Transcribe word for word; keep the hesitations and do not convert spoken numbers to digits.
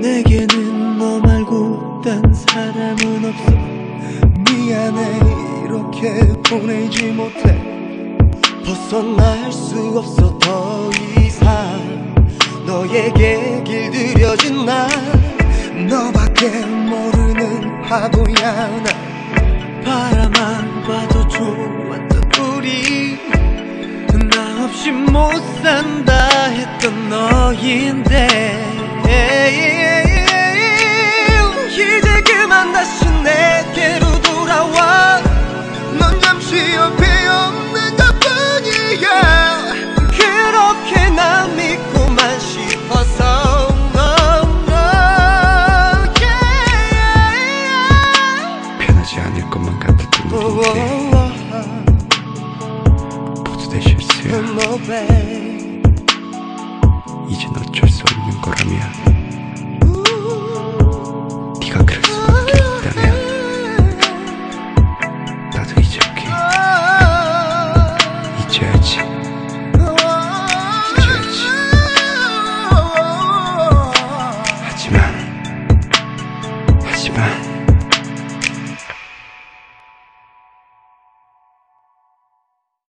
내게는 너 말고 딴 사람은 없어. 미안해 이렇게 보내지 못해. 벗어날 수 없어 더 이상 너에게 길들여진 나. 너밖에 모르는 바보야 나. 바라만 봐도 좋았던 우리, 나 없이 못 산다 했던 너인데 이제 그만 다시 내게로 돌아와. 넌 잠시 옆에 없는 것뿐이야. 그렇게 난 믿고만 싶어서 no, no, yeah. 편하지 않을 것만 같았던 우리인데 모두 다 실수야. no, babe. 이젠 어쩔 수 없는 거라면